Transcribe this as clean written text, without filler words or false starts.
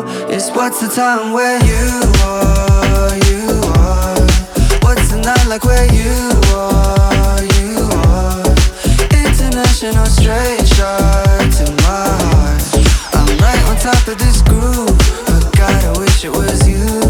It's what's the time where you are, you are. What's the night like where you are, you are. International straight shot to my heart. I'm right on top of this groove, but God, I wish it was you.